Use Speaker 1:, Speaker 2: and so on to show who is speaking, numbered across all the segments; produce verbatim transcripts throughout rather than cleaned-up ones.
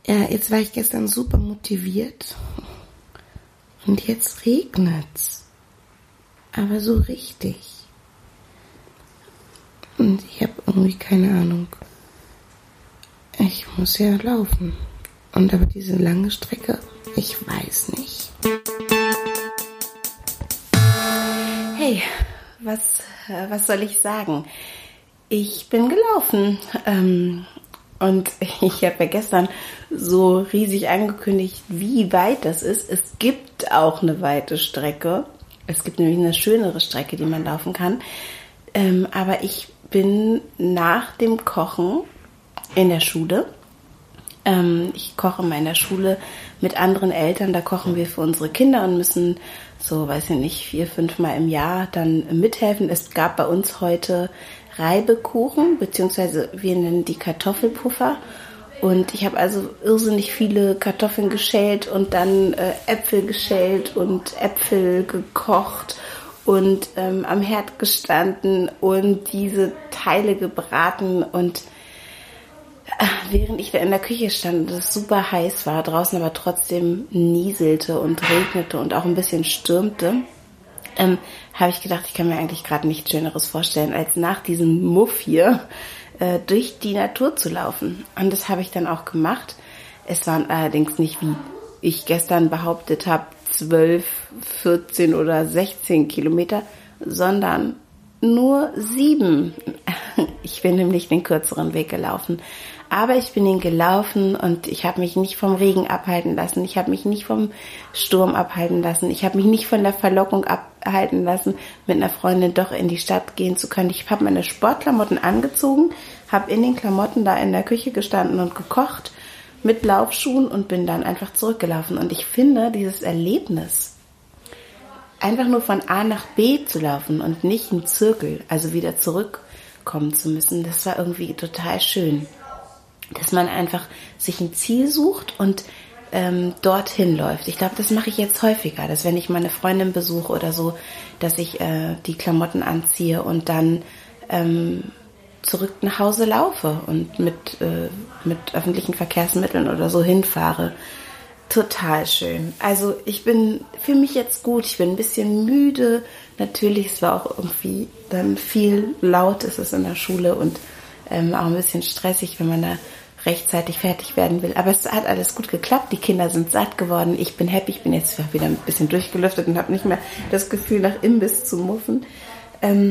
Speaker 1: Ja, jetzt war ich gestern super motiviert und jetzt regnet's. Aber so richtig. Und ich habe irgendwie keine Ahnung. Ich muss ja laufen. Und aber diese lange Strecke, ich weiß nicht. Hey, was, was soll ich sagen? Ich bin gelaufen. Ähm, und ich habe ja gestern so riesig angekündigt, wie weit das ist. Es gibt auch eine weite Strecke. Es gibt nämlich eine schönere Strecke, die man laufen kann. Ähm, aber ich bin nach dem Kochen in der Schule. Ähm, ich koche in meiner Schule mit anderen Eltern. Da kochen wir für unsere Kinder und müssen so, weiß ich nicht, vier, fünf Mal im Jahr dann mithelfen. Es gab bei uns heute Reibekuchen, beziehungsweise wir nennen die Kartoffelpuffer. Und ich habe also irrsinnig viele Kartoffeln geschält und dann äh, Äpfel geschält und Äpfel gekocht und ähm, am Herd gestanden und diese Teile gebraten. Und äh, während ich da in der Küche stand und es super heiß war, draußen aber trotzdem nieselte und regnete und auch ein bisschen stürmte, ähm, habe ich gedacht, ich kann mir eigentlich gerade nichts Schöneres vorstellen, als nach diesem Muff hier äh, durch die Natur zu laufen. Und das habe ich dann auch gemacht. Es waren allerdings nicht, wie ich gestern behauptet habe, zwölf, vierzehn oder sechzehn Kilometer, sondern nur sieben. Ich bin nämlich den kürzeren Weg gelaufen. Aber ich bin ihn gelaufen und ich habe mich nicht vom Regen abhalten lassen. Ich habe mich nicht vom Sturm abhalten lassen. Ich habe mich nicht von der Verlockung abhalten lassen, mit einer Freundin doch in die Stadt gehen zu können. Ich habe meine Sportklamotten angezogen, habe in den Klamotten da in der Küche gestanden und gekocht mit Laufschuhen und bin dann einfach zurückgelaufen. Und ich finde, dieses Erlebnis, einfach nur von A nach B zu laufen und nicht einen Zirkel, also wieder zurückkommen zu müssen, das war irgendwie total schön. Dass man einfach sich ein Ziel sucht und ähm, dorthin läuft. Ich glaube, das mache ich jetzt häufiger, dass wenn ich meine Freundin besuche oder so, dass ich äh, die Klamotten anziehe und dann ähm, zurück nach Hause laufe und mit, äh, mit öffentlichen Verkehrsmitteln oder so hinfahre. Total schön. Also ich bin, fühle mich jetzt gut, ich bin ein bisschen müde. Natürlich, es war auch irgendwie dann viel laut, ist es in der Schule und ähm, auch ein bisschen stressig, wenn man da rechtzeitig fertig werden will. Aber es hat alles gut geklappt. Die Kinder sind satt geworden. Ich bin happy. Ich bin jetzt wieder ein bisschen durchgelüftet und habe nicht mehr das Gefühl, nach Imbiss zu muffen. Ähm,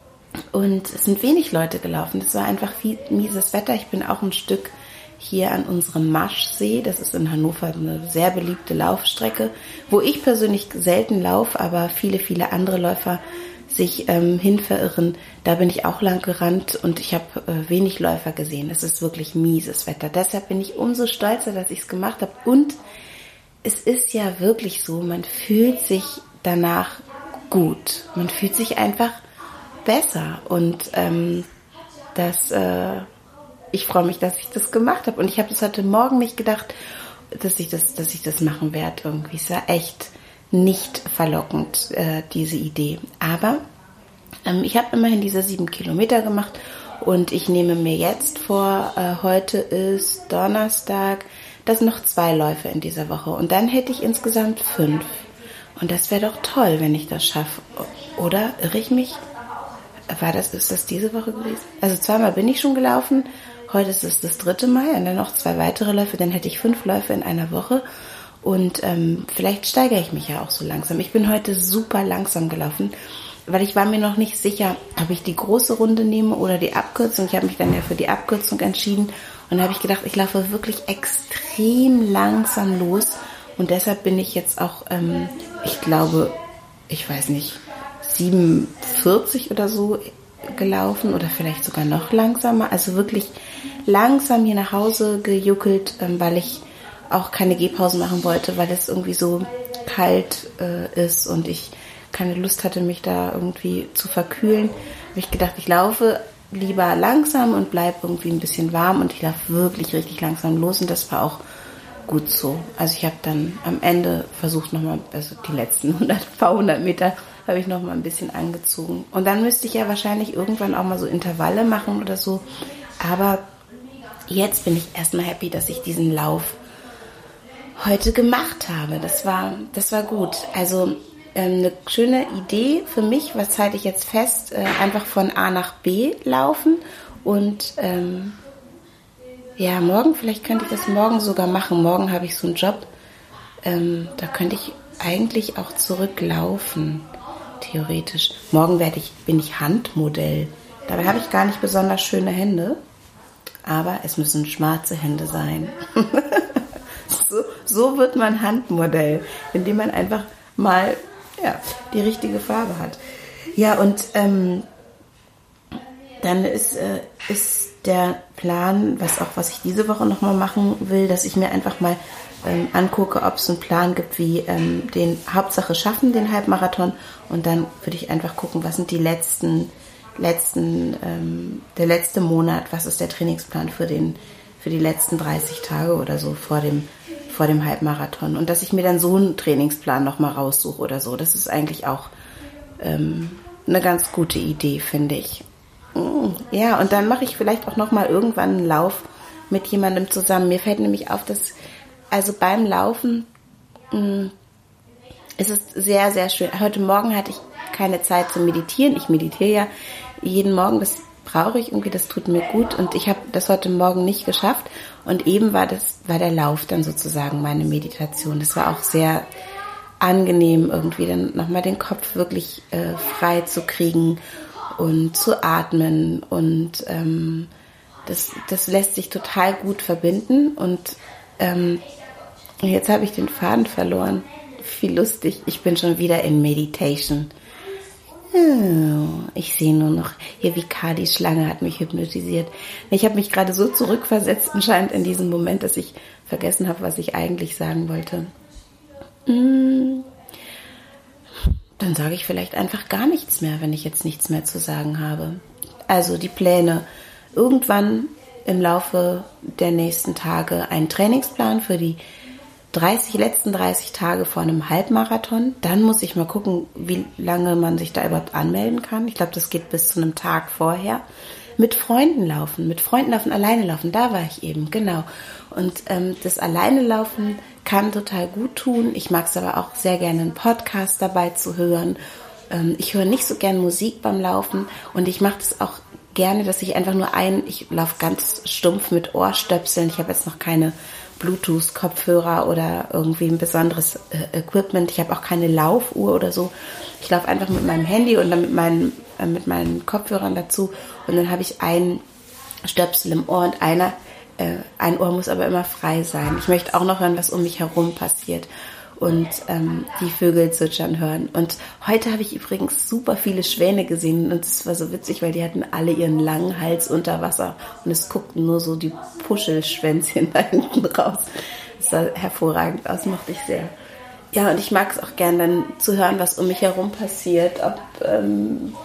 Speaker 1: und es sind wenig Leute gelaufen. Es war einfach viel mieses Wetter. Ich bin auch ein Stück hier an unserem Maschsee. Das ist in Hannover eine sehr beliebte Laufstrecke, wo ich persönlich selten laufe, aber viele, viele andere Läufer sich ähm, hin verirren. Da bin ich auch lang gerannt und ich habe äh, wenig Läufer gesehen. Es ist wirklich mieses Wetter. Deshalb bin ich umso stolzer, dass ich es gemacht habe. Und es ist ja wirklich so, man fühlt sich danach gut. Man fühlt sich einfach besser. Und ähm, das, äh, ich freue mich, dass ich das gemacht habe. Und ich habe es heute Morgen nicht gedacht, dass ich das, dass ich das machen werde. Irgendwie es war echt nicht verlockend, äh, diese Idee. Aber ähm, ich habe immerhin diese sieben Kilometer gemacht und ich nehme mir jetzt vor, äh, heute ist Donnerstag, dass noch zwei Läufe in dieser Woche und dann hätte ich insgesamt fünf. Und das wäre doch toll, wenn ich das schaffe. Oder irre ich mich? War das, ist das diese Woche gewesen? Also zweimal bin ich schon gelaufen, heute ist es das dritte Mal und dann noch zwei weitere Läufe, dann hätte ich fünf Läufe in einer Woche. Und ähm, vielleicht steigere ich mich ja auch so langsam. Ich bin heute super langsam gelaufen, weil ich war mir noch nicht sicher, ob ich die große Runde nehme oder die Abkürzung. Ich habe mich dann ja für die Abkürzung entschieden. Und da habe ich gedacht, ich laufe wirklich extrem langsam los. Und deshalb bin ich jetzt auch, ähm, ich glaube, ich weiß nicht, siebenundvierzig oder so gelaufen oder vielleicht sogar noch langsamer. Also wirklich langsam hier nach Hause gejuckelt, ähm, weil ich auch keine Gehpause machen wollte, weil es irgendwie so kalt äh, ist und ich keine Lust hatte, mich da irgendwie zu verkühlen. Habe ich gedacht, ich laufe lieber langsam und bleibe irgendwie ein bisschen warm und ich laufe wirklich richtig langsam los und das war auch gut so. Also ich habe dann am Ende versucht nochmal, also die letzten hundert, paar hundert Meter habe ich nochmal ein bisschen angezogen. Und dann müsste ich ja wahrscheinlich irgendwann auch mal so Intervalle machen oder so. Aber jetzt bin ich erstmal happy, dass ich diesen Lauf heute gemacht habe. Das war, das war gut. Also ähm, eine schöne Idee für mich, was halte ich jetzt fest, äh, einfach von A nach B laufen und ähm, ja, morgen, vielleicht könnte ich das morgen sogar machen. Morgen habe ich so einen Job, ähm, da könnte ich eigentlich auch zurücklaufen, theoretisch. Morgen werde ich, bin ich Handmodell. Dabei habe ich gar nicht besonders schöne Hände, aber es müssen schwarze Hände sein. so, so wird man Handmodell, indem man einfach mal ja, die richtige Farbe hat. Ja, und ähm, dann ist, äh, ist der Plan, was auch was ich diese Woche nochmal machen will, dass ich mir einfach mal ähm, angucke, ob es einen Plan gibt, wie ähm, den Hauptsache schaffen, den Halbmarathon. Und dann würde ich einfach gucken, was sind die letzten, letzten, ähm, der letzte Monat, was ist der Trainingsplan für den, für die letzten dreißig Tage oder so vor dem, vor dem Halbmarathon. Und dass ich mir dann so einen Trainingsplan nochmal raussuche oder so. Das ist eigentlich auch ähm, eine ganz gute Idee, finde ich. Ja, und dann mache ich vielleicht auch nochmal irgendwann einen Lauf mit jemandem zusammen. Mir fällt nämlich auf, dass also beim Laufen mh, ist es sehr, sehr schön. Heute Morgen hatte ich keine Zeit zu meditieren. Ich meditiere ja jeden Morgen, das brauche ich irgendwie, das tut mir gut. Und ich habe das heute Morgen nicht geschafft. Und eben war das, war der Lauf dann sozusagen meine Meditation. Das war auch sehr angenehm, irgendwie dann nochmal den Kopf wirklich äh, frei zu kriegen und zu atmen. Und ähm, das, das lässt sich total gut verbinden. Und ähm, jetzt habe ich den Faden verloren. Wie lustig. Ich bin schon wieder in Meditation. Oh, ich sehe nur noch, hier wie K, die Schlange hat mich hypnotisiert. Ich habe mich gerade so zurückversetzt anscheinend in diesem Moment, dass ich vergessen habe, was ich eigentlich sagen wollte. Hm. Dann sage ich vielleicht einfach gar nichts mehr, wenn ich jetzt nichts mehr zu sagen habe. Also die Pläne. Irgendwann im Laufe der nächsten Tage einen Trainingsplan für die dreißig, letzten dreißig Tage vor einem Halbmarathon. Dann muss ich mal gucken, wie lange man sich da überhaupt anmelden kann. Ich glaube, das geht bis zu einem Tag vorher. Mit Freunden laufen, mit Freunden laufen, alleine laufen, da war ich eben, genau. Und ähm, das alleine laufen kann total gut tun. Ich mag es aber auch sehr gerne, einen Podcast dabei zu hören. Ähm, ich höre nicht so gern Musik beim Laufen und ich mache das auch gerne, dass ich einfach nur ein, ich laufe ganz stumpf mit Ohrstöpseln. Ich habe jetzt noch keine Bluetooth-Kopfhörer oder irgendwie ein besonderes äh, Equipment. Ich habe auch keine Laufuhr oder so. Ich laufe einfach mit meinem Handy und dann mit meinen, äh, mit meinen Kopfhörern dazu. Und dann habe ich einen Stöpsel im Ohr und einer, äh, ein Ohr muss aber immer frei sein. Ich möchte auch noch hören, was um mich herum passiert und ähm, die Vögel zwitschern hören. Und heute habe ich übrigens super viele Schwäne gesehen und es war so witzig, weil die hatten alle ihren langen Hals unter Wasser und es guckten nur so die Puschelschwänzchen da hinten raus. Das sah hervorragend aus, mochte ich sehr. Ja, und ich mag es auch gern dann zu hören, was um mich herum passiert, ob ähm,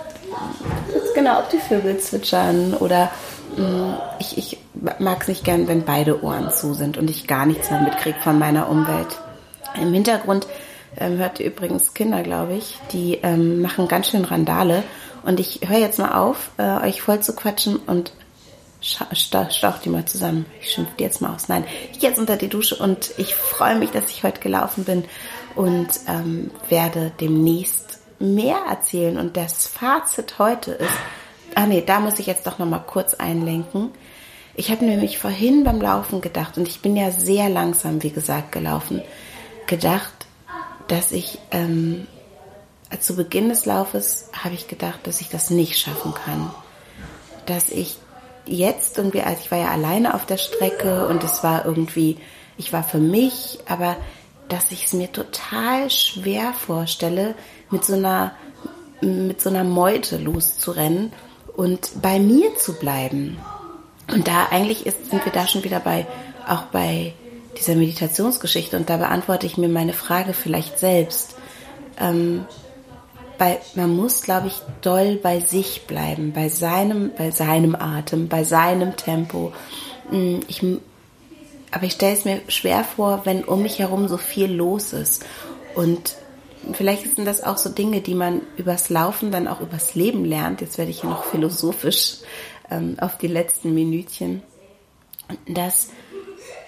Speaker 1: genau, ob die Vögel zwitschern oder mh, ich, ich mag es nicht gern, wenn beide Ohren zu sind und ich gar nichts mehr mitkriege von meiner Umwelt. Im Hintergrund ähm, hört ihr übrigens Kinder, glaube ich, die ähm, machen ganz schön Randale. Und ich höre jetzt mal auf, äh, euch voll zu quatschen und scha- sta- staucht die mal zusammen. Ich schimpfe die jetzt mal aus. Nein, ich gehe jetzt unter die Dusche und ich freue mich, dass ich heute gelaufen bin und ähm, werde demnächst mehr erzählen. Und das Fazit heute ist, ach nee, da muss ich jetzt doch nochmal kurz einlenken. Ich habe nämlich vorhin beim Laufen gedacht, und ich bin ja sehr langsam, wie gesagt, gelaufen, gedacht, dass ich ähm, zu Beginn des Laufes habe ich gedacht, dass ich das nicht schaffen kann. Dass ich jetzt irgendwie, also ich war ja alleine auf der Strecke und es war irgendwie, ich war für mich, aber dass ich es mir total schwer vorstelle, mit so einer, mit so einer Meute loszurennen und bei mir zu bleiben. Und da eigentlich ist, sind wir da schon wieder bei, auch bei dieser Meditationsgeschichte und da beantworte ich mir meine Frage vielleicht selbst. Ähm, bei, man muss, glaube ich, doll bei sich bleiben, bei seinem, bei seinem Atem, bei seinem Tempo. Ich, aber ich stelle es mir schwer vor, wenn um mich herum so viel los ist. Und vielleicht sind das auch so Dinge, die man übers Laufen dann auch übers Leben lernt. Jetzt werde ich hier noch philosophisch ähm, auf die letzten Minütchen. Dass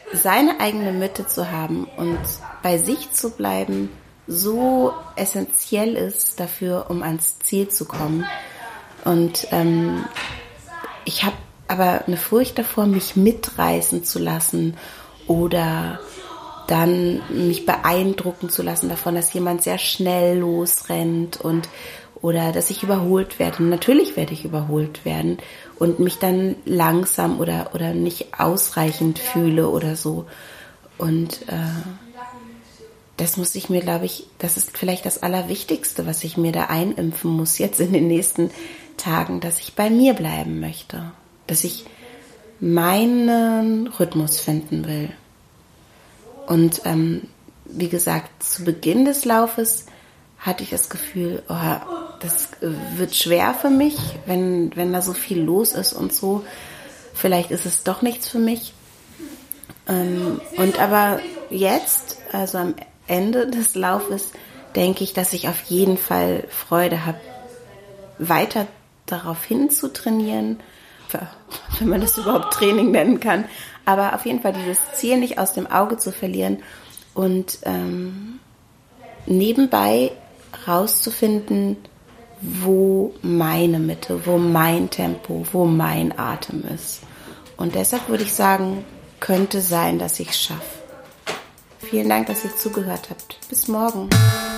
Speaker 1: seine eigene Mitte zu haben und bei sich zu bleiben, so essentiell ist dafür, um ans Ziel zu kommen. Und ähm, ich habe aber eine Furcht davor, mich mitreißen zu lassen oder dann mich beeindrucken zu lassen davon, dass jemand sehr schnell losrennt und oder dass ich überholt werde. Natürlich werde ich überholt werden und mich dann langsam oder oder nicht ausreichend fühle oder so. Und äh, das muss ich mir, glaube ich, das ist vielleicht das Allerwichtigste, was ich mir da einimpfen muss jetzt in den nächsten Tagen, dass ich bei mir bleiben möchte, dass ich meinen Rhythmus finden will. Und ähm, wie gesagt, zu Beginn des Laufes hatte ich das Gefühl, oh, das wird schwer für mich, wenn, wenn da so viel los ist und so. Vielleicht ist es doch nichts für mich. Ähm, und aber jetzt, also am Ende des Laufes, denke ich, dass ich auf jeden Fall Freude habe, weiter darauf hin zu trainieren, wenn man das überhaupt Training nennen kann. Aber auf jeden Fall dieses Ziel nicht aus dem Auge zu verlieren und ähm, nebenbei rauszufinden, wo meine Mitte, wo mein Tempo, wo mein Atem ist. Und deshalb würde ich sagen, könnte sein, dass ich es schaffe. Vielen Dank, dass ihr zugehört habt. Bis morgen.